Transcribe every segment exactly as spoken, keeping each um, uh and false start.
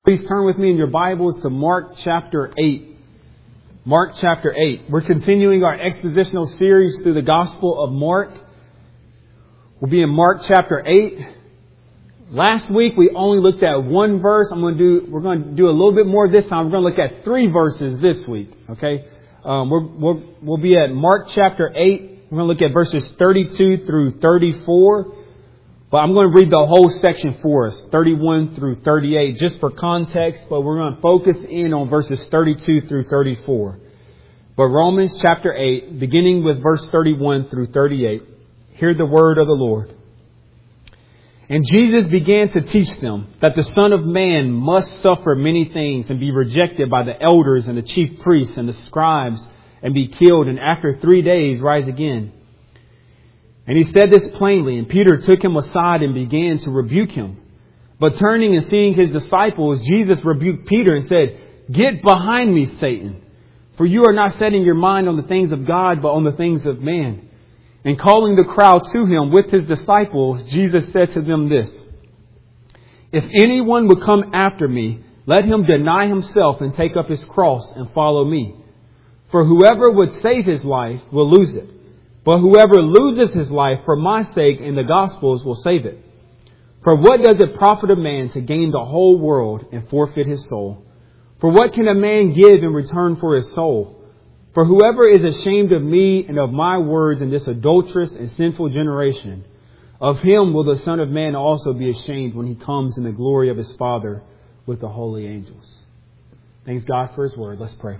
Please turn with me in your Bibles to Mark chapter eight. Mark chapter eight. We're continuing our expositional series through the Gospel of Mark. We'll be in Mark chapter eight. Last week we only looked at one verse. I'm going to do. We're going to do a little bit more this time. We're going to look at three verses this week. Okay. Um, we're, we're, we'll be at Mark chapter eight. We're going to look at verses thirty-two through thirty-four. But I'm going to read the whole section for us, thirty-one through thirty-eight, just for context. But we're going to focus in on verses thirty-two through thirty-four. But Romans chapter eight, beginning with verse thirty-one through thirty-eight, hear the word of the Lord. And Jesus began to teach them that the Son of Man must suffer many things and be rejected by the elders and the chief priests and the scribes and be killed, and after three days rise again. And he said this plainly, and Peter took him aside and began to rebuke him. But turning and seeing his disciples, Jesus rebuked Peter and said, "Get behind me, Satan, for you are not setting your mind on the things of God, but on the things of man." And calling the crowd to him with his disciples, Jesus said to them this, "If anyone would come after me, let him deny himself and take up his cross and follow me. For whoever would save his life will lose it. But whoever loses his life for my sake and the gospel's will save it. For what does it profit a man to gain the whole world and forfeit his soul? For what can a man give in return for his soul? For whoever is ashamed of me and of my words in this adulterous and sinful generation, of him will the Son of Man also be ashamed when he comes in the glory of his Father with the holy angels." Thanks God for his word. Let's pray.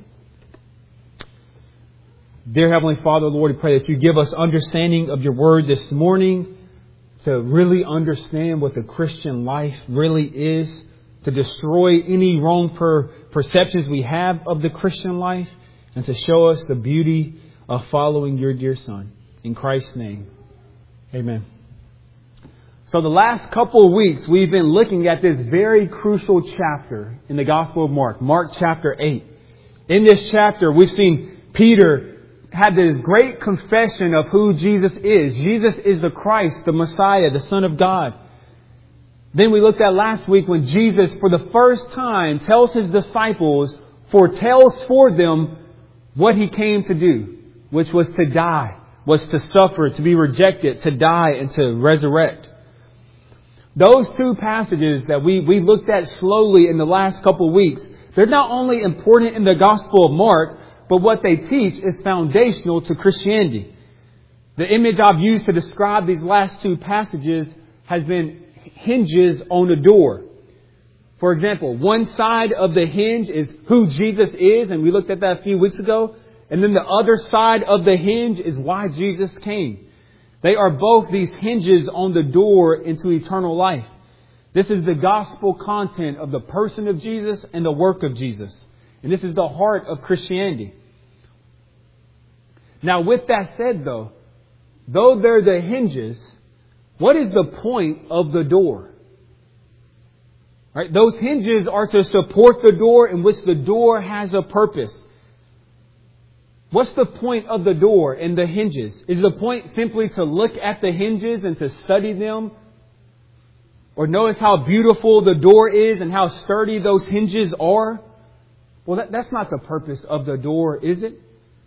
Dear Heavenly Father, Lord, we pray that you give us understanding of your word this morning, to really understand what the Christian life really is, to destroy any wrong per- perceptions we have of the Christian life, and to show us the beauty of following your dear Son. In Christ's name, amen. So the last couple of weeks, we've been looking at this very crucial chapter in the Gospel of Mark, Mark chapter eight. In this chapter, we've seen Peter had this great confession of who Jesus is. Jesus is the Christ, the Messiah, the Son of God. Then we looked at last week when Jesus, for the first time, tells his disciples, foretells for them what he came to do, which was to die, was to suffer, to be rejected, to die, and to resurrect. Those two passages that we, we looked at slowly in the last couple of weeks, they're not only important in the Gospel of Mark, but what they teach is foundational to Christianity. The image I've used to describe these last two passages has been hinges on a door. For example, one side of the hinge is who Jesus is, and we looked at that a few weeks ago. And then the other side of the hinge is why Jesus came. They are both these hinges on the door into eternal life. This is the gospel content of the person of Jesus and the work of Jesus. And this is the heart of Christianity. Now, with that said, though, though they're the hinges, what is the point of the door? Right? Those hinges are to support the door, in which the door has a purpose. What's the point of the door and the hinges? Is the point simply to look at the hinges and to study them? Or notice how beautiful the door is and how sturdy those hinges are? Well, that, that's not the purpose of the door, is it?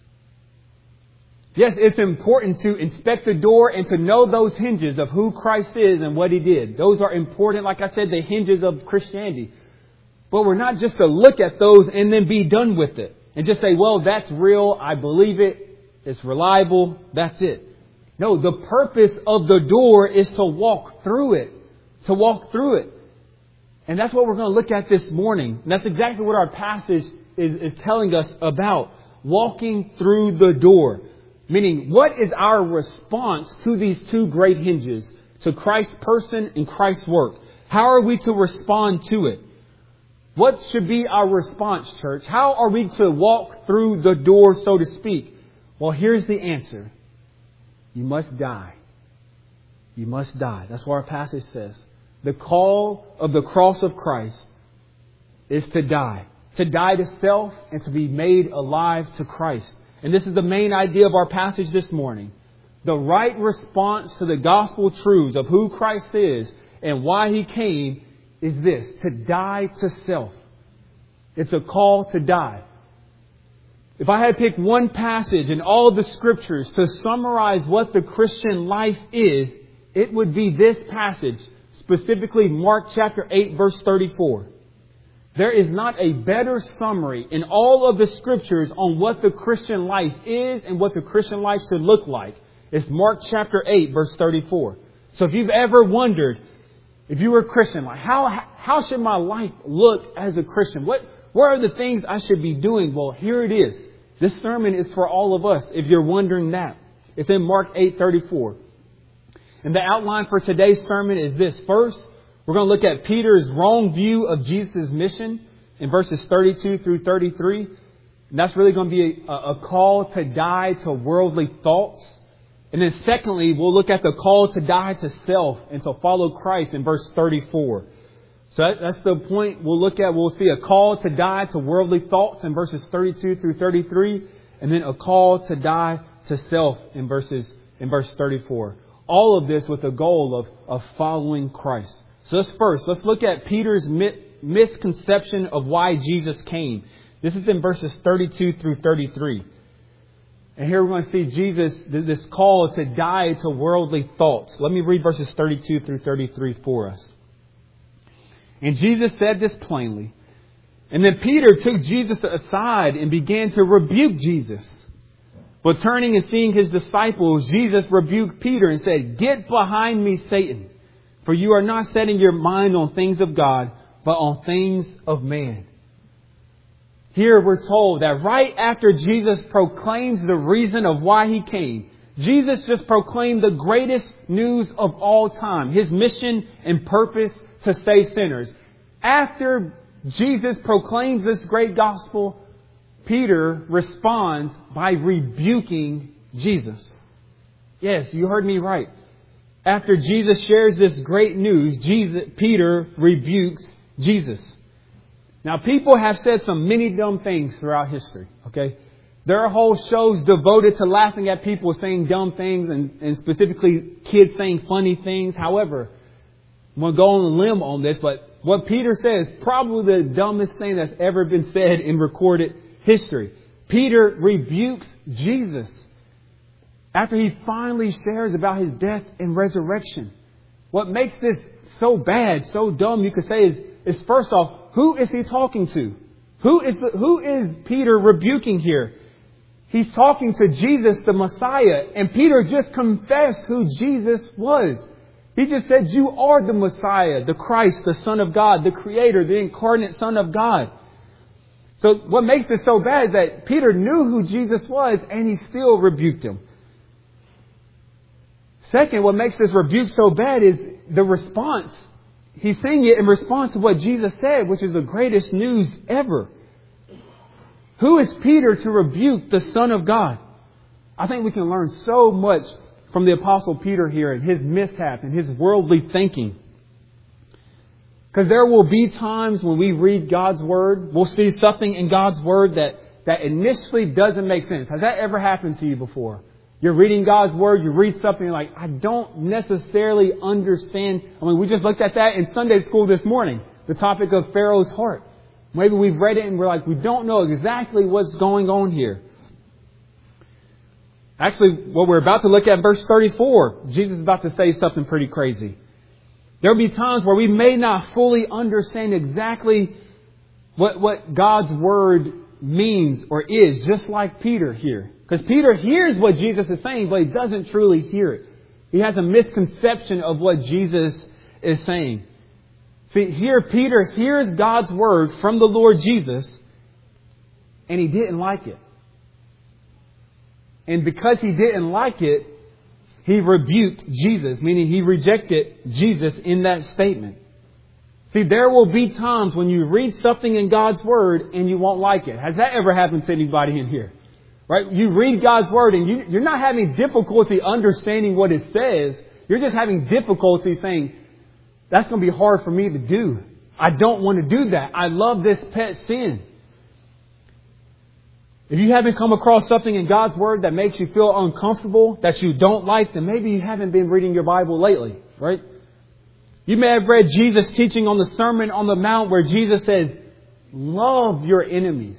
Yes, it's important to inspect the door and to know those hinges of who Christ is and what He did. Those are important, like I said, the hinges of Christianity. But we're not just to look at those and then be done with it. And just say, well, that's real, I believe it, it's reliable, that's it. No, the purpose of the door is to walk through it. To walk through it. And that's what we're going to look at this morning. And that's exactly what our passage is, is telling us about. Walking through the door. Meaning, what is our response to these two great hinges? To Christ's person and Christ's work. How are we to respond to it? What should be our response, church? How are we to walk through the door, so to speak? Well, here's the answer. You must die. You must die. That's what our passage says. The call of the cross of Christ is to die. To die to self and to be made alive to Christ. And this is the main idea of our passage this morning. The right response to the gospel truths of who Christ is and why He came is this: to die to self. It's a call to die. If I had picked one passage in all of the Scriptures to summarize what the Christian life is, it would be this passage, specifically Mark chapter eight, verse thirty-four. There is not a better summary in all of the Scriptures on what the Christian life is and what the Christian life should look like. It's Mark chapter eight, verse thirty-four. So if you've ever wondered, if you were a Christian, like how how should my life look as a Christian? What what are the things I should be doing? Well, here it is. This sermon is for all of us, if you're wondering that. It's in Mark eight thirty-four. And the outline for today's sermon is this. First, we're going to look at Peter's wrong view of Jesus' mission in verses thirty-two through thirty-three. And that's really going to be a, a call to die to worldly thoughts. And then secondly, we'll look at the call to die to self and to follow Christ in verse thirty-four. So that, that's the point we'll look at. We'll see a call to die to worldly thoughts in verses thirty-two through thirty-three. And then a call to die to self in verses in verse thirty-four. All of this with the goal of, of following Christ. So let's first, let's look at Peter's myth, misconception of why Jesus came. This is in verses thirty-two through thirty-three. And here we're going to see Jesus, this call to die to worldly thoughts. Let me read verses thirty-two through thirty-three for us. And Jesus said this plainly. And then Peter took Jesus aside and began to rebuke Jesus. But turning and seeing his disciples, Jesus rebuked Peter and said, "Get behind me, Satan, for you are not setting your mind on things of God, but on things of man." Here we're told that right after Jesus proclaims the reason of why He came, Jesus just proclaimed the greatest news of all time, His mission and purpose to save sinners. After Jesus proclaims this great gospel, Peter responds by rebuking Jesus. Yes, you heard me right. After Jesus shares this great news, Jesus, Peter rebukes Jesus. Now, people have said some many dumb things throughout history, okay? There are whole shows devoted to laughing at people saying dumb things and, and specifically kids saying funny things. However, I'm going to go on a limb on this, but what Peter says is probably the dumbest thing that's ever been said in recorded history. Peter rebukes Jesus after he finally shares about His death and resurrection. What makes this so bad, so dumb, you could say, is, is first off, who is he talking to? Who is the, who is Peter rebuking here? He's talking to Jesus, the Messiah. And Peter just confessed who Jesus was. He just said, "You are the Messiah, the Christ, the Son of God, the Creator, the incarnate Son of God." So what makes this so bad is that Peter knew who Jesus was and he still rebuked Him. Second, what makes this rebuke so bad is the response. He's saying it in response to what Jesus said, which is the greatest news ever. Who is Peter to rebuke the Son of God? I think we can learn so much from the Apostle Peter here and his mishap and his worldly thinking. Because there will be times when we read God's Word, we'll see something in God's Word that, that initially doesn't make sense. Has that ever happened to you before? You're reading God's Word, you read something like, I don't necessarily understand. I mean, we just looked at that in Sunday school this morning, the topic of Pharaoh's heart. Maybe we've read it and we're like, we don't know exactly what's going on here. Actually, what we're about to look at, verse thirty-four, Jesus is about to say something pretty crazy. There will be times where we may not fully understand exactly what, what God's Word means or is, just like Peter here. Because Peter hears what Jesus is saying, but he doesn't truly hear it. He has a misconception of what Jesus is saying. See, here Peter hears God's Word from the Lord Jesus, and he didn't like it. And because he didn't like it, he rebuked Jesus, meaning he rejected Jesus in that statement. See, there will be times when you read something in God's Word and you won't like it. Has that ever happened to anybody in here? Right? You read God's Word and you, you're not having difficulty understanding what it says. You're just having difficulty saying, that's going to be hard for me to do. I don't want to do that. I love this pet sin. If you haven't come across something in God's Word that makes you feel uncomfortable, that you don't like, then maybe you haven't been reading your Bible lately, right? You may have read Jesus teaching on the Sermon on the Mount where Jesus says, love your enemies.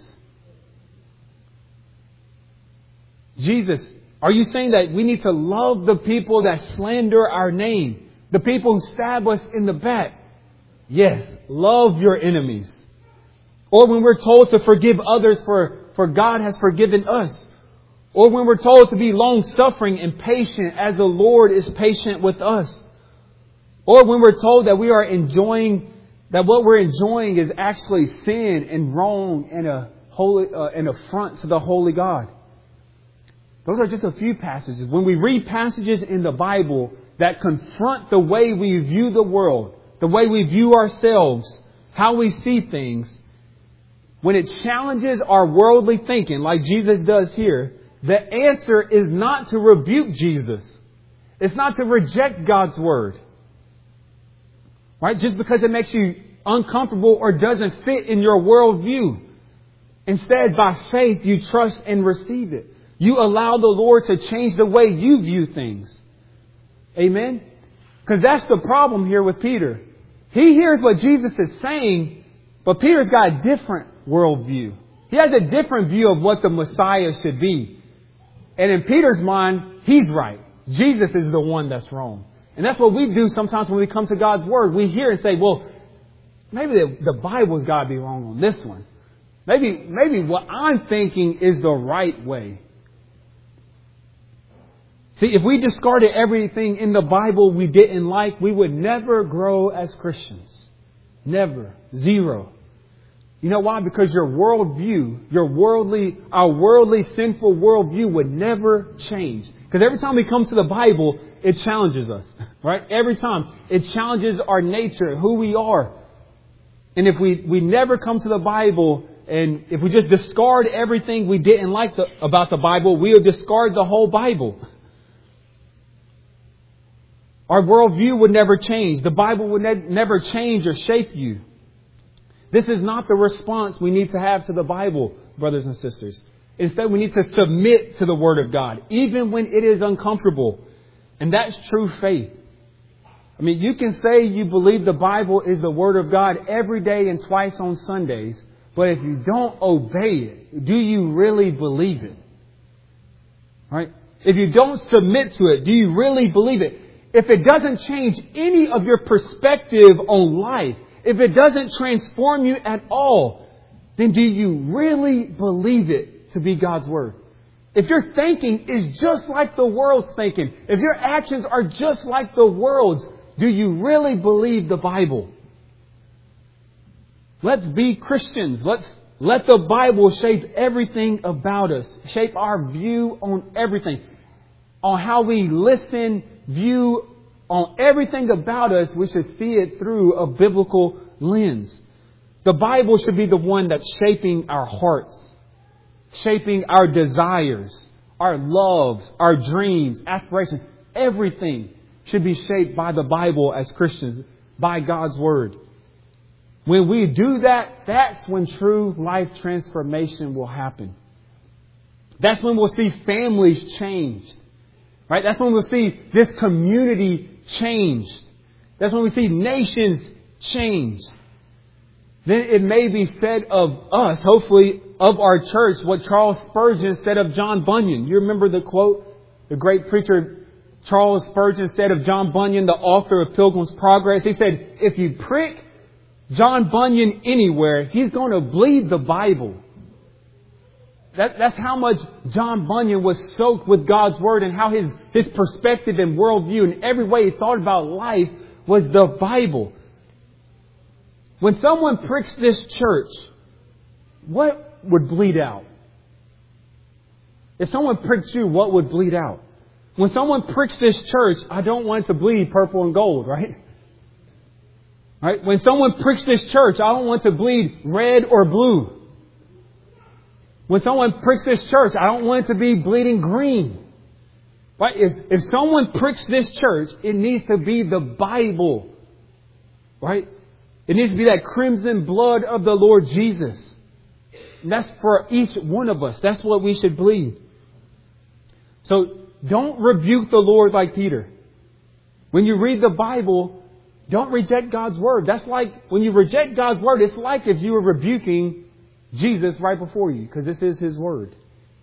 Jesus, are you saying that we need to love the people that slander our name? The people who stab us in the back? Yes, love your enemies. Or when we're told to forgive others for, for God has forgiven us. Or when we're told to be long-suffering and patient as the Lord is patient with us. Or when we're told that we are enjoying, that what we're enjoying is actually sin and wrong and a holy, uh, an affront to the holy God. Those are just a few passages. When we read passages in the Bible that confront the way we view the world, the way we view ourselves, how we see things, when it challenges our worldly thinking, like Jesus does here, the answer is not to rebuke Jesus. It's not to reject God's Word. Right? Just because it makes you uncomfortable or doesn't fit in your worldview. Instead, by faith, you trust and receive it. You allow the Lord to change the way you view things. Amen? Because that's the problem here with Peter. He hears what Jesus is saying, but Peter's got a different worldview. He has a different view of what the Messiah should be. And in Peter's mind, he's right. Jesus is the one that's wrong. And that's what we do sometimes when we come to God's Word. We hear and say, well, maybe the, the Bible's got to be wrong on this one. Maybe, maybe what I'm thinking is the right way. See, if we discarded everything in the Bible we didn't like, we would never grow as Christians. Never. Zero. You know why? Because your worldview, your worldly, our worldly sinful worldview would never change. Because every time we come to the Bible, it challenges us. Right? Every time. It challenges our nature, who we are. And if we, we never come to the Bible, and if we just discard everything we didn't like the, about the Bible, we'll discard the whole Bible. Our worldview would never change. The Bible would ne- never change or shape you. This is not the response we need to have to the Bible, brothers and sisters. Instead, we need to submit to the Word of God, even when it is uncomfortable. And that's true faith. I mean, you can say you believe the Bible is the Word of God every day and twice on Sundays, but if you don't obey it, do you really believe it? Right? If you don't submit to it, do you really believe it? If it doesn't change any of your perspective on life, if it doesn't transform you at all, then do you really believe it to be God's Word? If your thinking is just like the world's thinking, if your actions are just like the world's, do you really believe the Bible? Let's be Christians. Let's let the Bible shape everything about us, shape our view on everything, on how we listen, view, on everything about us. We should see it through a biblical lens. The Bible should be the one that's shaping our hearts, shaping our desires, our loves, our dreams, aspirations. Everything should be shaped by the Bible as Christians, by God's Word. When we do that, that's when true life transformation will happen. That's when we'll see families changed. Right? That's when we'll see this community changed. That's when we see nations changed. Then it may be said of us, hopefully of our church, what Charles Spurgeon said of John Bunyan. You remember the quote? The great preacher Charles Spurgeon said of John Bunyan, the author of Pilgrim's Progress. He said, if you prick John Bunyan anywhere, he's going to bleed the Bible. That, that's how much John Bunyan was soaked with God's Word, and how his, his perspective and worldview and every way he thought about life was the Bible. When someone pricks this church, what would bleed out? If someone pricked you, what would bleed out? When someone pricks this church, I don't want it to bleed purple and gold, right? Right? When someone pricks this church, I don't want it to bleed red or blue. When someone pricks this church, I don't want it to be bleeding green. Right? If, if someone pricks this church, it needs to be the Bible. Right? It needs to be that crimson blood of the Lord Jesus. And that's for each one of us. That's what we should bleed. So don't rebuke the Lord like Peter. When you read the Bible, Don't reject God's word. That's like when you reject God's word, it's like if you were rebuking Jesus right before you, because this is His word.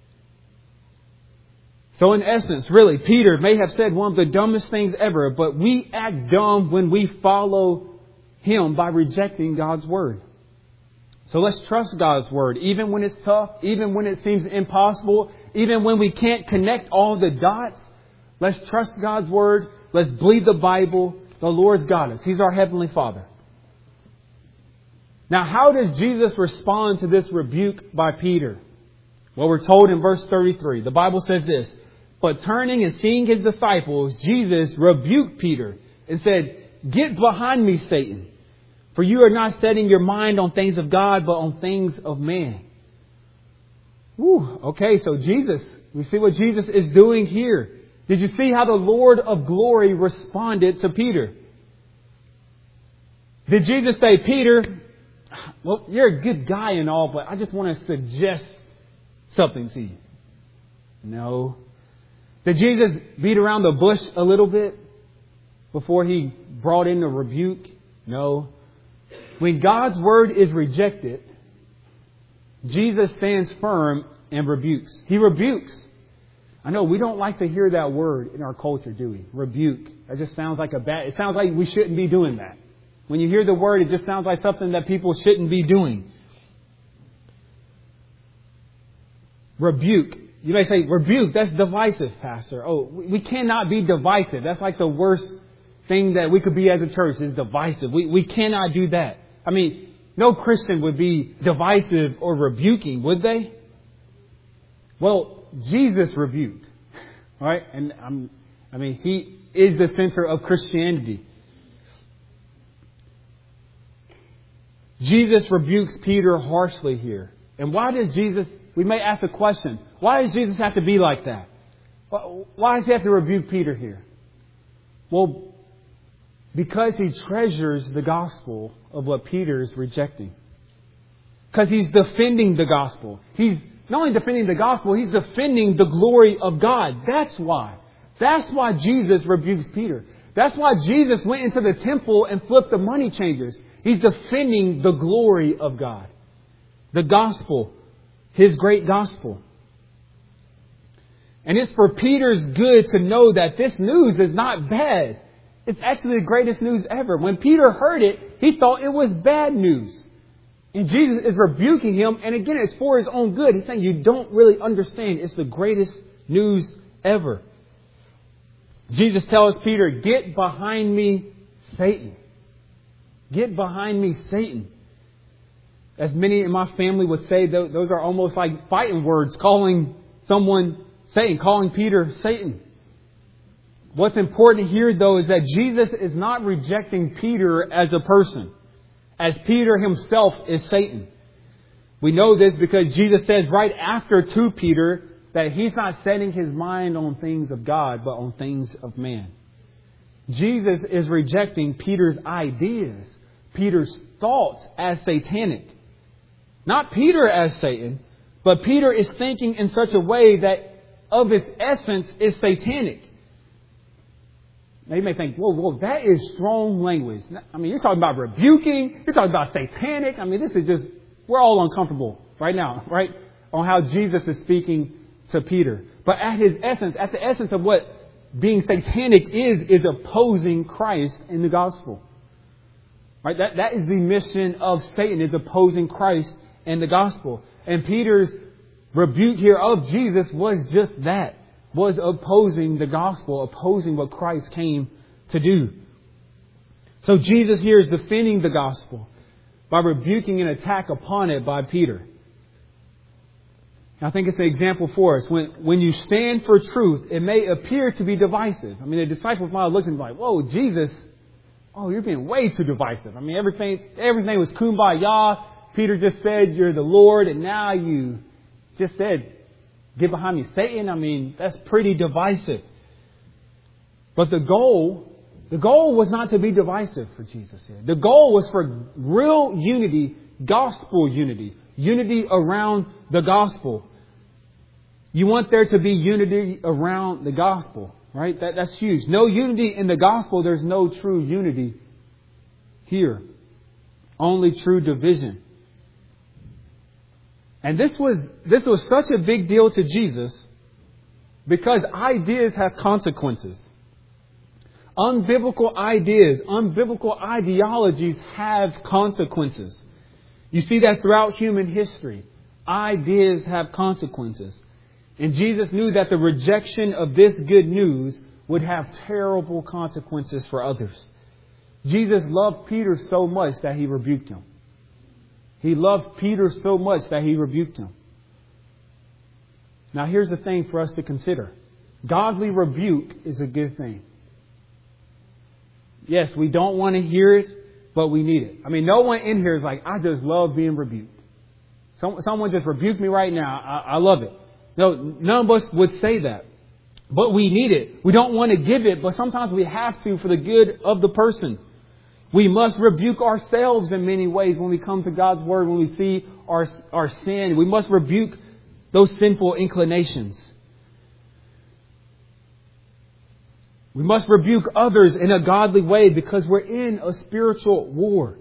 So in essence, really, Peter may have said one of the dumbest things ever, but we act dumb when we follow him by rejecting God's word. So let's trust God's word, even when it's tough, even when it seems impossible, even when we can't connect all the dots. Let's trust God's word. Let's believe the Bible. The Lord's got us. He's our Heavenly Father. Now, how does Jesus respond to this rebuke by Peter? Well, we're told in verse thirty-three. The Bible says this: "But turning and seeing His disciples, Jesus rebuked Peter and said, 'Get behind me, Satan. For you are not setting your mind on things of God, but on things of man.'" Woo, okay, so Jesus, we see what Jesus is doing here. Did you see how the Lord of glory responded to Peter? Did Jesus say, "Peter, well, you're a good guy and all, but I just want to suggest something to you"? No. Did Jesus beat around the bush a little bit before He brought in the rebuke? No. When God's word is rejected, Jesus stands firm and rebukes. He rebukes. I know we don't like to hear that word in our culture, do we? Rebuke. That just sounds like a bad... It sounds like we shouldn't be doing that. When you hear the word, it just sounds like something that people shouldn't be doing. Rebuke. You may say, rebuke, that's divisive, Pastor. Oh, we cannot be divisive. That's like the worst thing that we could be as a church, is divisive. We, we cannot do that. I mean, no Christian would be divisive or rebuking, would they? Well, Jesus rebuked, right? And I'm, I mean, He is the center of Christianity. Jesus rebukes Peter harshly here. And why does Jesus, we may ask the question, why does Jesus have to be like that? Why does He have to rebuke Peter here? Well, because He treasures the gospel of what Peter is rejecting. Because He's defending the gospel. He's not only defending the gospel, He's defending the glory of God. That's why. That's why Jesus rebukes Peter. That's why Jesus went into the temple and flipped the money changers. He's defending the glory of God. The gospel. His great gospel. And it's for Peter's good to know that this news is not bad. It's actually the greatest news ever. When Peter heard it, he thought it was bad news. And Jesus is rebuking him. And again, it's for His own good. He's saying, you don't really understand. It's the greatest news ever. Jesus tells Peter, "Get behind me, Satan." Get behind me, Satan. As many in my family would say, those are almost like fighting words, calling someone Satan, calling Peter Satan. What's important here, though, is that Jesus is not rejecting Peter as a person, as Peter himself is Satan. We know this because Jesus says right after to Peter that He's not setting His mind on things of God, but on things of man. Jesus is rejecting Peter's ideas, Peter's thoughts as satanic. Not Peter as Satan, but Peter is thinking in such a way that of its essence is satanic. Now you may think, whoa, whoa, that is strong language. I mean, you're talking about rebuking. You're talking about satanic. I mean, this is just, we're all uncomfortable right now, right? On how Jesus is speaking to Peter. But at his essence, at the essence of what being satanic is, is opposing Christ in the gospel. Right? That, that is the mission of Satan, is opposing Christ in the gospel. And Peter's rebuke here of Jesus was just that. Was opposing the gospel, opposing what Christ came to do. So Jesus here is defending the gospel by rebuking an attack upon it by Peter. I think it's an example for us. When when you stand for truth, it may appear to be divisive. I mean, the disciples might have looked and like, whoa, Jesus, oh, you're being way too divisive. I mean, everything everything was kumbaya. Peter just said, you're the Lord, and now you just said, get behind me, Satan. I mean, that's pretty divisive. But the goal, the goal was not to be divisive for Jesus here. The goal was for real unity, gospel unity, unity around the gospel. You want there to be unity around the gospel, right? That, that's huge. No unity in the gospel, there's no true unity here. Only true division. And this was, this was such a big deal to Jesus because ideas have consequences. Unbiblical ideas, unbiblical ideologies have consequences. You see that throughout human history. Ideas have consequences. And Jesus knew that the rejection of this good news would have terrible consequences for others. Jesus loved Peter so much that he rebuked him. He loved Peter so much that he rebuked him. Now here's the thing for us to consider. Godly rebuke is a good thing. Yes, we don't want to hear it, but we need it. I mean, no one in here is like, I just love being rebuked. Some, someone just rebuked me right now. I, I love it. No, none of us would say that. But we need it. We don't want to give it, but sometimes we have to for the good of the person. We must rebuke ourselves in many ways when we come to God's Word, when we see our, our sin. We must rebuke those sinful inclinations. We must rebuke others in a godly way because we're in a spiritual war.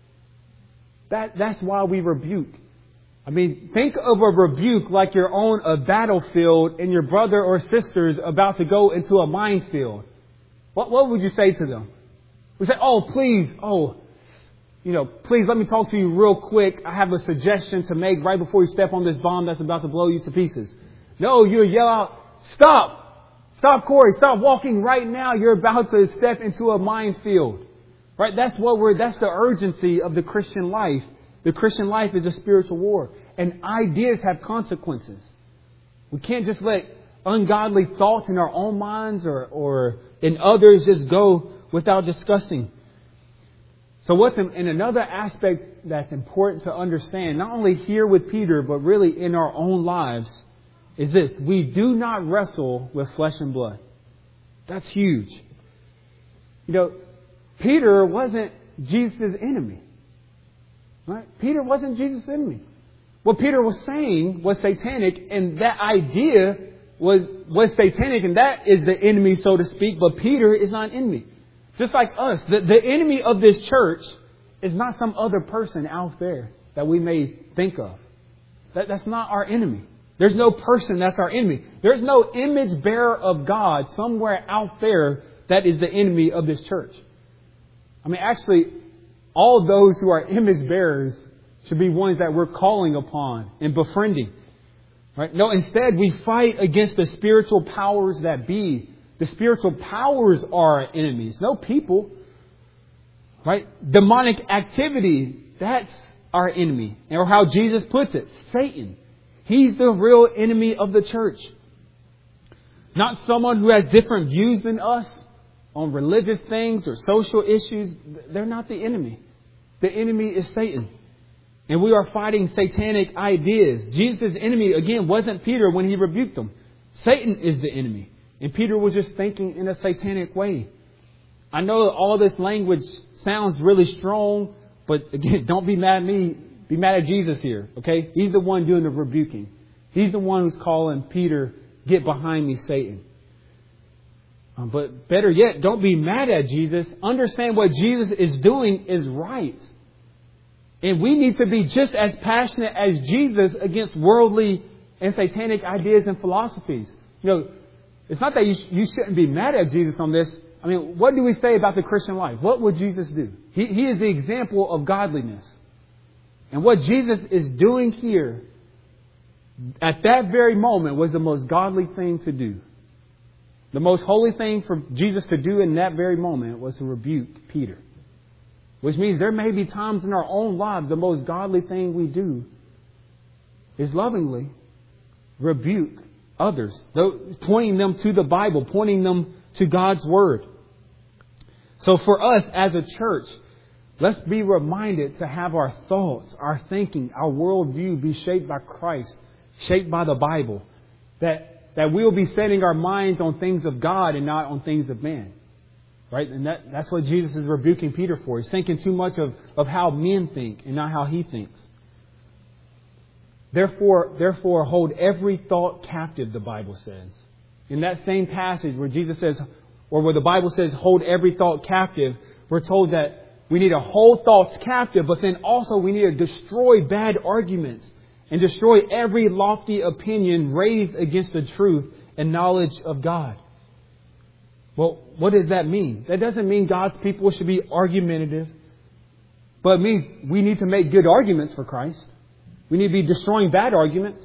That, that's why we rebuke. I mean, think of a rebuke like you're on a battlefield and your brother or sister is about to go into a minefield. What, what would you say to them? We say, oh, please, oh, you know, please let me talk to you real quick. I have a suggestion to make right before you step on this bomb that's about to blow you to pieces. No, you yell out, stop. Stop, Corey. Stop walking right now. You're about to step into a minefield. Right? That's what we're, that's the urgency of the Christian life. The Christian life is a spiritual war. And ideas have consequences. We can't just let ungodly thoughts in our own minds or, or in others just go without discussing. So what's in, in another aspect that's important to understand, not only here with Peter, but really in our own lives, is this. We do not wrestle with flesh and blood. That's huge. You know, Peter wasn't Jesus' enemy. Right? Peter wasn't Jesus' enemy. What Peter was saying was satanic, and that idea was, was satanic, and that is the enemy, so to speak, but Peter is not an enemy. Just like us, the, the enemy of this church is not some other person out there that we may think of. That, that's not our enemy. There's no person that's our enemy. There's no image bearer of God somewhere out there that is the enemy of this church. I mean, actually, all those who are image bearers should be ones that we're calling upon and befriending. Right? No, instead, we fight against the spiritual powers that be. The spiritual powers are our enemies, no people. Right? Demonic activity, that's our enemy. Or how Jesus puts it, Satan. He's the real enemy of the church. Not someone who has different views than us on religious things or social issues. They're not the enemy. The enemy is Satan. And we are fighting satanic ideas. Jesus' enemy, again, wasn't Peter when he rebuked him. Satan is the enemy. And Peter was just thinking in a satanic way. I know all this language sounds really strong, but again, don't be mad at me. Be mad at Jesus here, okay? He's the one doing the rebuking. He's the one who's calling Peter, get behind me, Satan. Um, but better yet, don't be mad at Jesus. Understand what Jesus is doing is right. And we need to be just as passionate as Jesus against worldly and satanic ideas and philosophies. You know, it's not that you, sh- you shouldn't be mad at Jesus on this. I mean, what do we say about the Christian life? What would Jesus do? He, he is the example of godliness. And what Jesus is doing here at that very moment was the most godly thing to do. The most holy thing for Jesus to do in that very moment was to rebuke Peter. Which means there may be times in our own lives the most godly thing we do is lovingly rebuke others, pointing them to the Bible, pointing them to God's Word. So for us as a church, let's be reminded to have our thoughts, our thinking, our worldview be shaped by Christ, shaped by the Bible. That, that we'll be setting our minds on things of God and not on things of man. Right? And that, that's what Jesus is rebuking Peter for. He's thinking too much of, of how men think and not how he thinks. Therefore, therefore, hold every thought captive, the Bible says. In that same passage where Jesus says, or where the Bible says, hold every thought captive, we're told that We need to hold thoughts captive, but then also we need to destroy bad arguments and destroy every lofty opinion raised against the truth and knowledge of God. Well, what does that mean? That doesn't mean God's people should be argumentative, but it means we need to make good arguments for Christ. We need to be destroying bad arguments,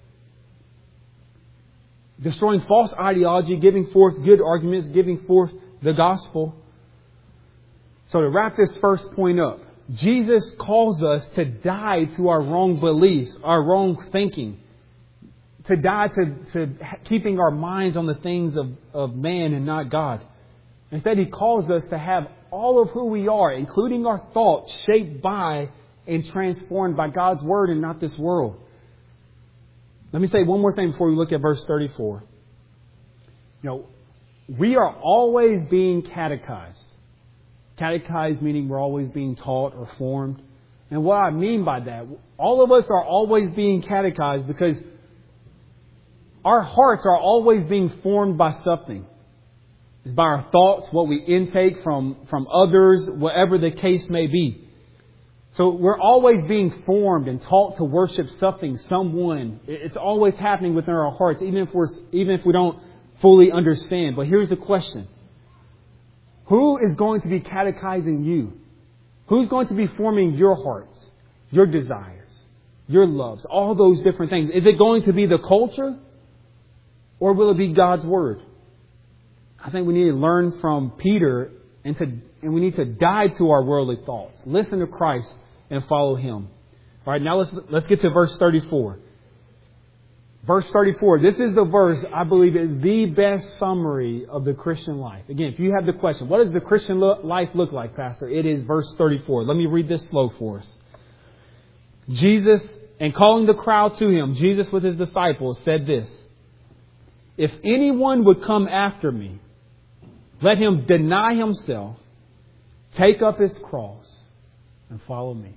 destroying false ideology, giving forth good arguments, giving forth the gospel. So to wrap this first point up, Jesus calls us to die to our wrong beliefs, our wrong thinking, to die to, to keeping our minds on the things of, of man and not God. Instead, He calls us to have all of who we are, including our thoughts, shaped by and transformed by God's Word and not this world. Let me say one more thing before we look at verse thirty-four. You know, we are always being catechized. Catechized meaning we're always being taught or formed. And what I mean by that, all of us are always being catechized because our hearts are always being formed by something. It's by our thoughts, what we intake from, from others, whatever the case may be. So we're always being formed and taught to worship something, someone. It's always happening within our hearts, even if we're, even if we don't fully understand. But here's the question. Who is going to be catechizing you? Who's going to be forming your hearts, your desires, your loves, all those different things? Is it going to be the culture? Or will it be God's Word? I think we need to learn from Peter and to and we need to die to our worldly thoughts. Listen to Christ and follow Him. All right, now let's let's get to verse thirty-four. Verse thirty-four, this is the verse I believe is the best summary of the Christian life. Again, if you have the question, what does the Christian lo- life look like, Pastor? It is verse thirty-four. Let me read this slow for us. Jesus, and calling the crowd to Him, Jesus with His disciples said this: if anyone would come after me, let him deny himself, take up his cross, and follow me.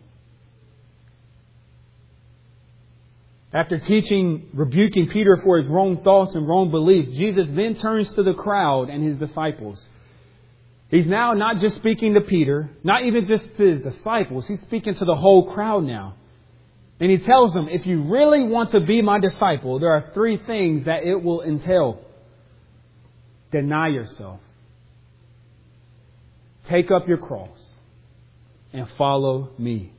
After teaching, rebuking Peter for his wrong thoughts and wrong beliefs, Jesus then turns to the crowd and His disciples. He's now not just speaking to Peter, not even just to His disciples. He's speaking to the whole crowd now. And He tells them, if you really want to be my disciple, there are three things that it will entail. Deny yourself. Take up your cross. And follow me.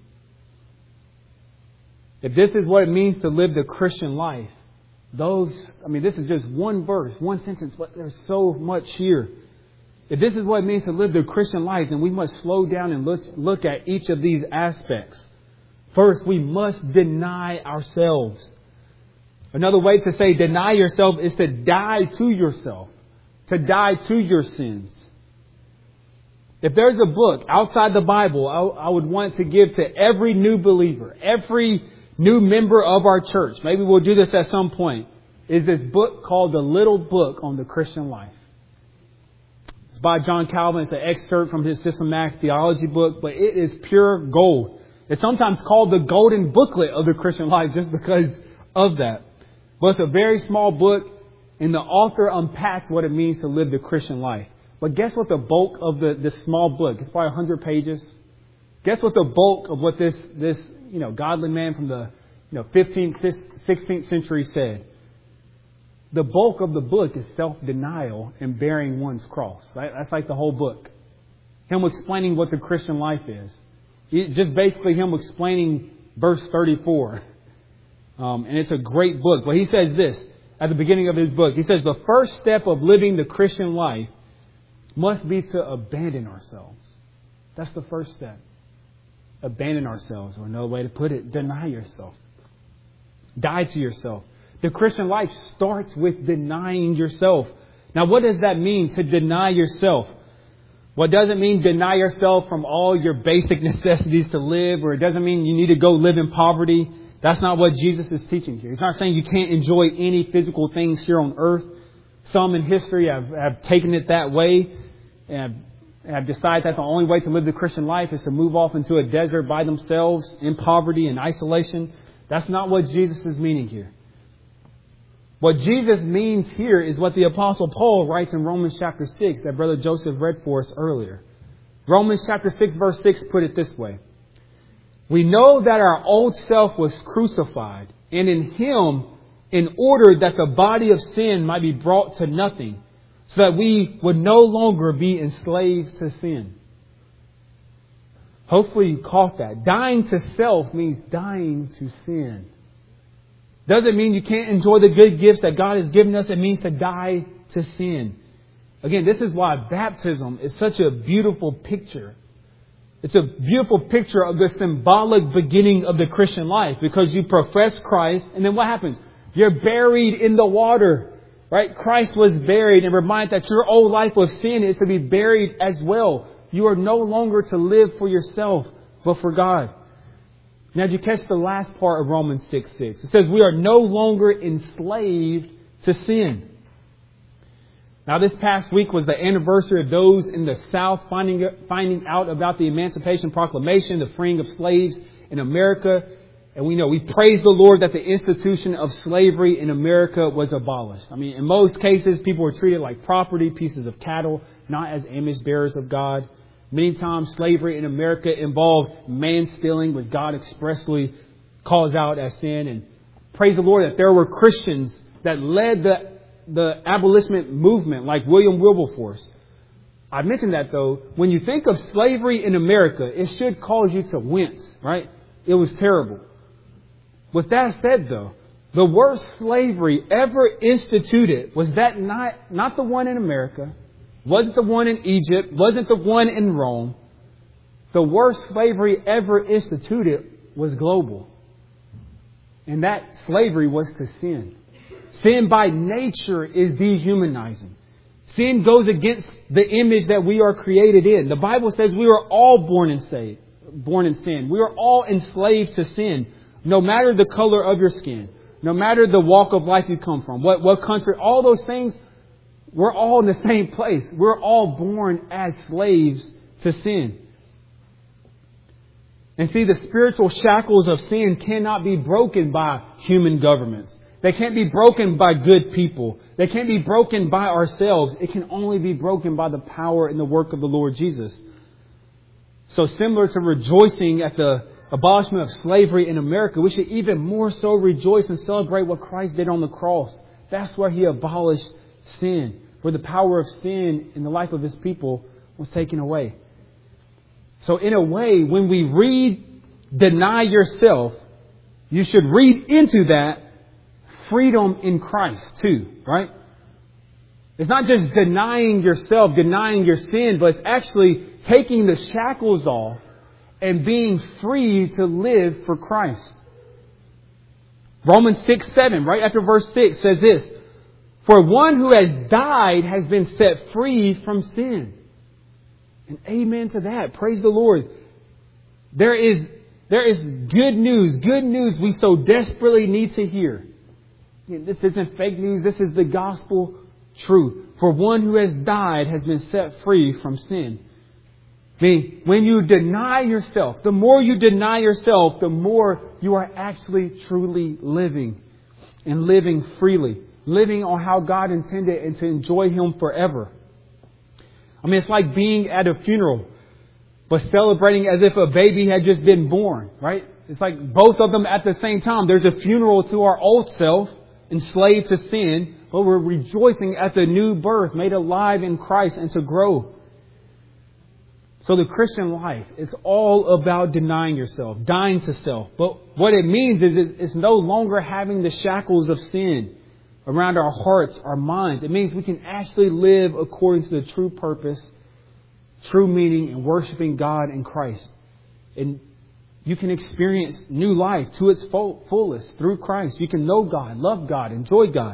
If this is what it means to live the Christian life, those, I mean, this is just one verse, one sentence, but there's so much here. If this is what it means to live the Christian life, then we must slow down and look, look at each of these aspects. First, we must deny ourselves. Another way to say deny yourself is to die to yourself, to die to your sins. If there's a book outside the Bible I, I would want to give to every new believer, every new member of our church, maybe we'll do this at some point, is this book called The Little Book on the Christian Life. It's by John Calvin. It's an excerpt from his systematic theology book, but it is pure gold. It's sometimes called the golden booklet of the Christian life just because of that. But it's a very small book, and the author unpacks what it means to live the Christian life. But guess what the bulk of the this small book, it's probably one hundred pages. Guess what the bulk of what this, this you know, godly man from the you know fifteenth, sixteenth century said? The bulk of the book is self-denial and bearing one's cross. Right? That's like the whole book. Him explaining what the Christian life is. It, just basically him explaining verse thirty-four. Um, and it's a great book. But he says this at the beginning of his book. He says the first step of living the Christian life must be to abandon ourselves. That's the first step. Abandon ourselves, or another way to put it, deny yourself. Die to yourself. The Christian life starts with denying yourself. Now, what does that mean, to deny yourself? What doesn't mean deny yourself from all your basic necessities to live, or it doesn't mean you need to go live in poverty. That's not what Jesus is teaching here. He's not saying you can't enjoy any physical things here on earth. Some in history have, have taken it that way and have decided that the only way to live the Christian life is to move off into a desert by themselves in poverty and isolation. That's not what Jesus is meaning here. What Jesus means here is what the Apostle Paul writes in Romans chapter six that Brother Joseph read for us earlier. Romans chapter six verse six put it this way. We know that our old self was crucified, and in Him, in order that the body of sin might be brought to nothing, so that we would no longer be enslaved to sin. Hopefully you caught that. Dying to self means dying to sin. Doesn't mean you can't enjoy the good gifts that God has given us. It means to die to sin. Again, this is why baptism is such a beautiful picture. It's a beautiful picture of the symbolic beginning of the Christian life, because you profess Christ, and then what happens? You're buried in the water, right? Christ was buried, and remind that your old life of sin is to be buried as well. You are no longer to live for yourself, but for God. Now, did you catch the last part of Romans six six? It says we are no longer enslaved to sin. Now, this past week was the anniversary of those in the South finding, finding out about the Emancipation Proclamation, the freeing of slaves in America. And we know, we praise the Lord that the institution of slavery in America was abolished. I mean, in most cases, people were treated like property, pieces of cattle, not as image bearers of God. Many times, slavery in America involved man stealing, which God expressly calls out as sin. And praise the Lord that there were Christians that led the the abolitionist movement, like William Wilberforce. I mentioned that, though. When you think of slavery in America, it should cause you to wince, right? It was terrible. With that said, though, the worst slavery ever instituted was that not, not the one in America, wasn't the one in Egypt, wasn't the one in Rome. The worst slavery ever instituted was global. And that slavery was to sin. Sin by nature is dehumanizing. Sin goes against the image that we are created in. The Bible says we are all born in sin. Born in sin. We are all enslaved to sin, no matter the color of your skin, no matter the walk of life you come from, what, what country, all those things, we're all in the same place. We're all born as slaves to sin. And see, the spiritual shackles of sin cannot be broken by human governments. They can't be broken by good people. They can't be broken by ourselves. It can only be broken by the power and the work of the Lord Jesus. So similar to rejoicing at the abolishment of slavery in America, we should even more so rejoice and celebrate what Christ did on the cross. That's where He abolished sin, where the power of sin in the life of His people was taken away. So in a way, when we read, deny yourself, you should read into that freedom in Christ too, right? It's not just denying yourself, denying your sin, but it's actually taking the shackles off and being free to live for Christ. Romans six seven, right after verse six, says this: for one who has died has been set free from sin. And amen to that. Praise the Lord. There is, there is good news, good news we so desperately need to hear. This isn't fake news. This is the gospel truth. For one who has died has been set free from sin. I mean, when you deny yourself, the more you deny yourself, the more you are actually truly living and living freely, living on how God intended and to enjoy Him forever. I mean, it's like being at a funeral, but celebrating as if a baby had just been born, right? It's like both of them at the same time. There's a funeral to our old self, enslaved to sin, but we're rejoicing at the new birth, made alive in Christ and to grow. So the Christian life, it's all about denying yourself, dying to self. But what it means is it's no longer having the shackles of sin around our hearts, our minds. It means we can actually live according to the true purpose, true meaning, and worshiping God in Christ. And you can experience new life to its fullest through Christ. You can know God, love God, enjoy God.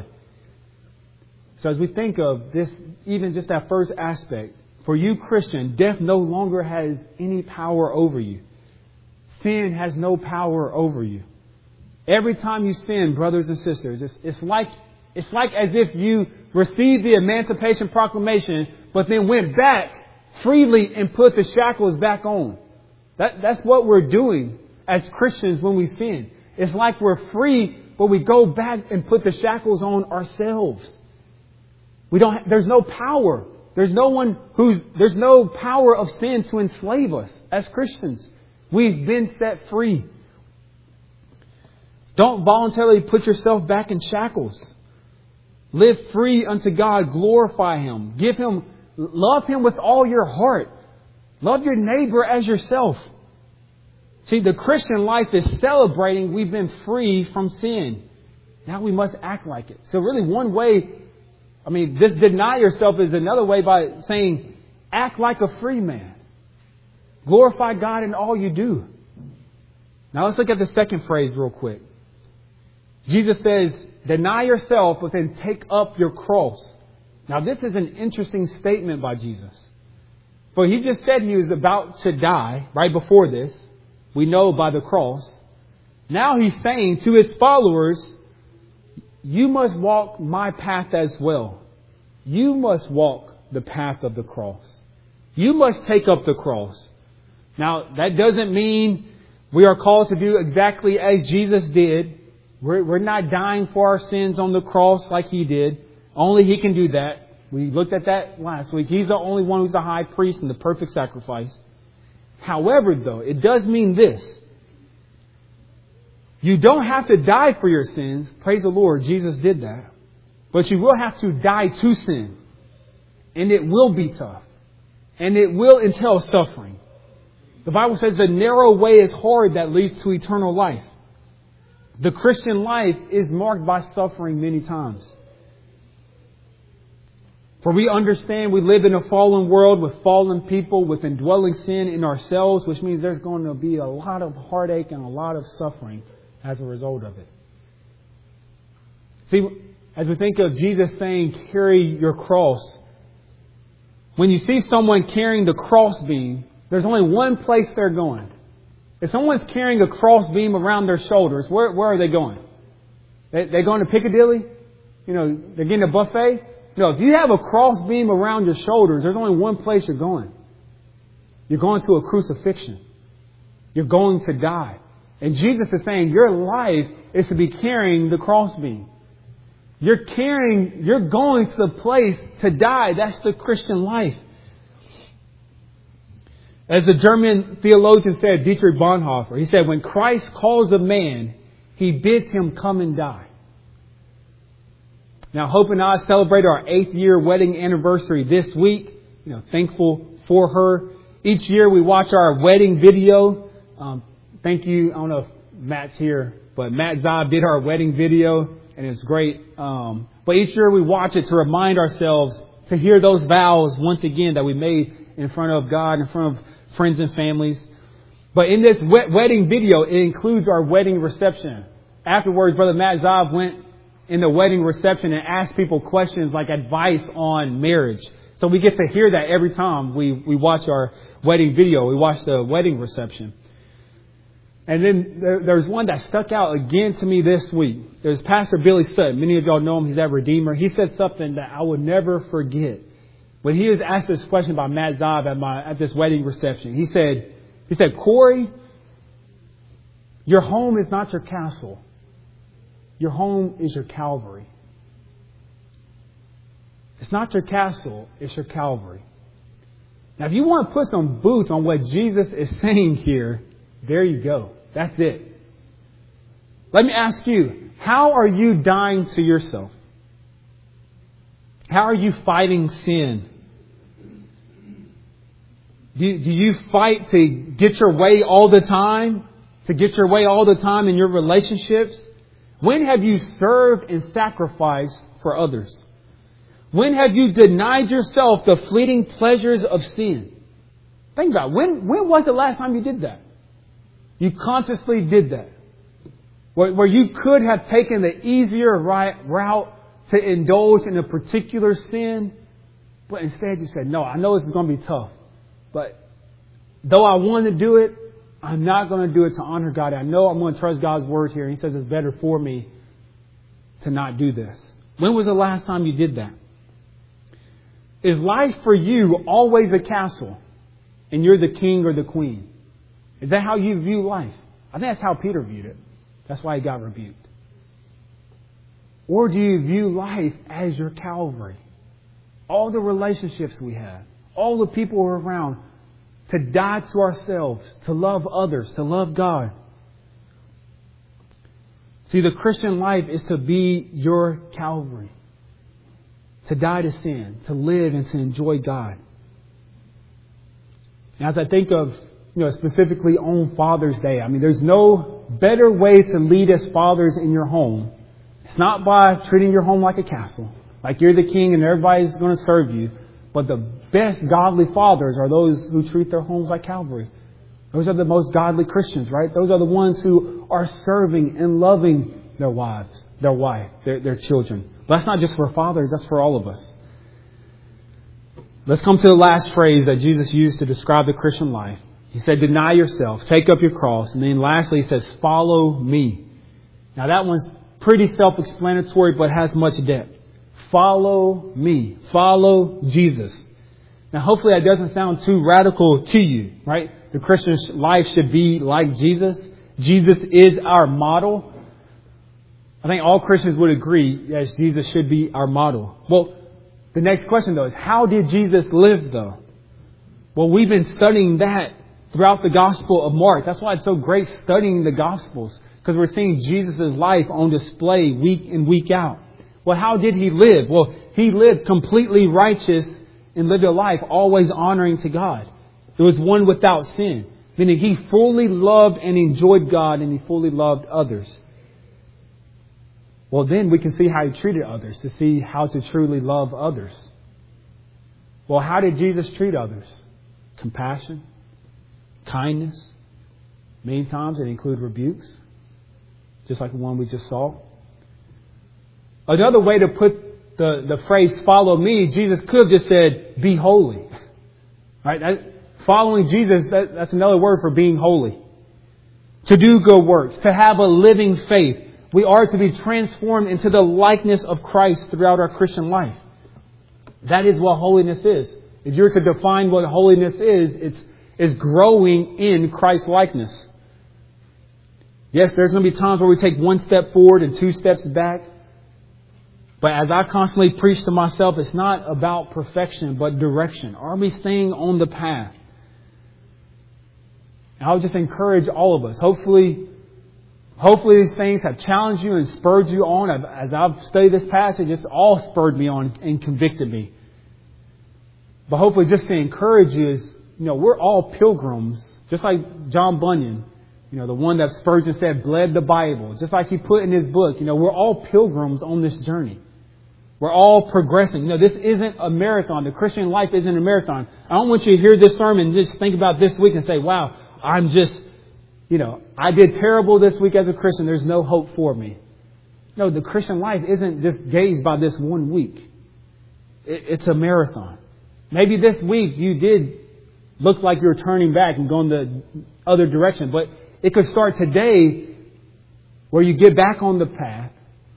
So as we think of this, even just that first aspect, for you, Christian, death no longer has any power over you. Sin has no power over you. Every time you sin, brothers and sisters, it's, it's like it's like as if you received the Emancipation Proclamation, but then went back freely and put the shackles back on. That, that's what we're doing as Christians when we sin. It's like we're free, but we go back and put the shackles on ourselves. We don't. There's no power There's no one who's, there's no power of sin to enslave us as Christians. We've been set free. Don't voluntarily put yourself back in shackles. Live free unto God. Glorify Him. Give Him, love Him with all your heart. Love your neighbor as yourself. See, the Christian life is celebrating we've been free from sin. Now we must act like it. So really one way, I mean, this deny yourself is another way by saying, act like a free man. Glorify God in all you do. Now let's look at the second phrase real quick. Jesus says, deny yourself, but then take up your cross. Now this is an interesting statement by Jesus. For He just said He was about to die right before this. We know by the cross. Now He's saying to His followers, you must walk my path as well. You must walk the path of the cross. You must take up the cross. Now that doesn't mean we are called to do exactly as Jesus did. We're, we're not dying for our sins on the cross like He did. Only He can do that. We looked at that last week. He's the only one who's the high priest and the perfect sacrifice. However, though, it does mean this. You don't have to die for your sins. Praise the Lord, Jesus did that. But you will have to die to sin. And it will be tough. And it will entail suffering. The Bible says the narrow way is hard that leads to eternal life. The Christian life is marked by suffering many times. For we understand we live in a fallen world with fallen people, with indwelling sin in ourselves, which means there's going to be a lot of heartache and a lot of suffering as a result of it. See, as we think of Jesus saying, carry your cross, when you see someone carrying the cross beam, there's only one place they're going. If someone's carrying a cross beam around their shoulders, where, where are they going? They, they're going to Piccadilly? You know, they're getting a buffet? No, if you have a cross beam around your shoulders, there's only one place you're going. You're going to a crucifixion. You're going to die. And Jesus is saying your life is to be carrying the cross beam. You're carrying, you're going to the place to die. That's the Christian life. As the German theologian said, Dietrich Bonhoeffer, he said, when Christ calls a man, He bids him come and die. Now, Hope and I celebrate our eighth year wedding anniversary this week. You know, thankful for her. Each year we watch our wedding video. Um, thank you. I don't know if Matt's here, but Matt Zob did our wedding video, and it's great. Um, but each year we watch it to remind ourselves to hear those vows once again that we made in front of God, in front of friends and families. But in this wedding video, it includes our wedding reception. Afterwards, Brother Matt Zob went in the wedding reception and asked people questions like advice on marriage. So we get to hear that every time we, we watch our wedding video. We watch the wedding reception. And then there, there's one that stuck out again to me this week. There's Pastor Billy Sutton. Many of y'all know him. He's at Redeemer. He said something that I would never forget. When he was asked this question by Matt Zob at my at this wedding reception, he said, he said, Corey, your home is not your castle. Your home is your Calvary. It's not your castle, it's your Calvary. Now, if you want to put some boots on what Jesus is saying here, there you go. That's it. Let me ask you, how are you dying to yourself? How are you fighting sin? Do, do you fight to get your way all the time? To get your way all the time in your relationships? When have you served and sacrificed for others? When have you denied yourself the fleeting pleasures of sin? Think about it. When, when was the last time you did that? You consciously did that. Where, where you could have taken the easier right route to indulge in a particular sin, but instead you said, no, I know this is going to be tough. But though I want to do it, I'm not going to do it to honor God. I know I'm going to trust God's word here. He says it's better for me to not do this. When was the last time you did that? Is life for you always a castle and you're the king or the queen? Is that how you view life? I think that's how Peter viewed it. That's why he got rebuked. Or do you view life as your Calvary? all the relationships we have, all the people we're around, to die to ourselves, to love others, to love God. See, the Christian life is to be your Calvary. To die to sin, to live and to enjoy God. And as I think of, you know, specifically on Father's Day, I mean, there's no better way to lead as fathers in your home. It's not by treating your home like a castle, like you're the king and everybody's going to serve you. But the best godly fathers are those who treat their homes like Calvary. Those are the most godly Christians, right? Those are the ones who are serving and loving their wives, their wife, their, their children. But that's not just for fathers, that's for all of us. Let's come to the last phrase that Jesus used to describe the Christian life. He said, deny yourself, take up your cross. And then lastly, he says, follow me. Now that one's pretty self-explanatory, but has much depth. Follow me. Follow Jesus. Now hopefully that doesn't sound too radical to you, right? The Christian life should be like Jesus. Jesus is our model. I think all Christians would agree, yes, Jesus should be our model. Well, the next question though is, how did Jesus live though? Well, we've been studying that throughout the Gospel of Mark. That's why it's so great studying the Gospels, because we're seeing Jesus' life on display week in, week out. Well, how did he live? Well, he lived completely righteous and lived a life always honoring to God. It was one without sin, meaning he fully loved and enjoyed God, and he fully loved others. Well, then we can see how he treated others, to see how to truly love others. Well, how did Jesus treat others? Compassion, kindness. Many times it included rebukes, just like the one we just saw. Another way to put the, the phrase follow me, Jesus could have just said, be holy. Right? That, following Jesus, that, that's another word for being holy. To do good works, to have a living faith. We are to be transformed into the likeness of Christ throughout our Christian life. That is what holiness is. If you're to define what holiness is, it's, it's growing in Christ's likeness. Yes, there's going to be times where we take one step forward and two steps back. But as I constantly preach to myself, it's not about perfection, but direction. Are we staying on the path? And I would just encourage all of us. Hopefully, hopefully these things have challenged you and spurred you on. As I've studied this passage, it's all spurred me on and convicted me. But hopefully just to encourage you is, you know, we're all pilgrims. Just like John Bunyan, you know, the one that Spurgeon said bled the Bible. Just like he put in his book, you know, we're all pilgrims on this journey. We're all progressing. You know, this isn't a marathon. The Christian life isn't a marathon. I don't want you to hear this sermon and just think about this week and say, wow, I'm just, you know, I did terrible this week as a Christian. There's no hope for me. No, the Christian life isn't just gauged by this one week. It's a marathon. Maybe this week you did look like you were turning back and going the other direction. But it could start today where you get back on the path.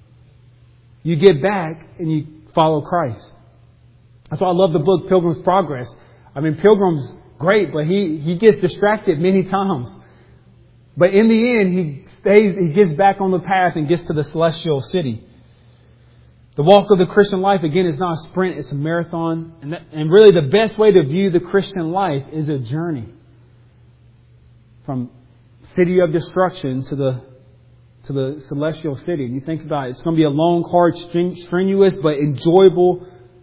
You get back and you follow Christ. That's why I love the book Pilgrim's Progress. I mean, Pilgrim's great, but he, he gets distracted many times. But in the end, he stays, he gets back on the path and gets to the celestial city. The walk of the Christian life, again, is not a sprint, it's a marathon. And, that, and really the best way to view the Christian life is a journey. From city of destruction to the to the celestial city. And you think about it, it's going to be a long, hard, strenuous, but enjoyable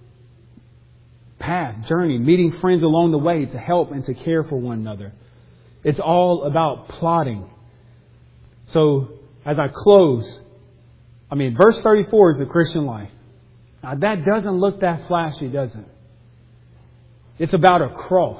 path, journey, meeting friends along the way to help and to care for one another. It's all about plotting. So as I close, I mean, verse thirty-four is the Christian life. Now that doesn't look that flashy, does it? It's about a cross.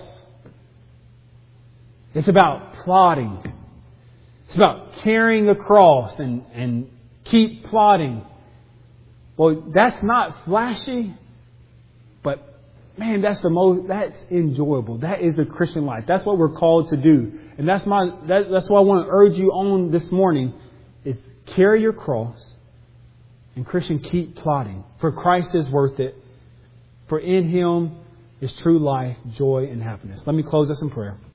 It's about plotting. It's about carrying a cross and, and keep plotting. Well, that's not flashy, but man, that's the most, that's enjoyable. That is the Christian life. That's what we're called to do. And that's my, that, that's what I want to urge you on this morning is carry your cross and Christian, keep plotting. For Christ is worth it. For in Him is true life, joy, and happiness. Let me close this in prayer.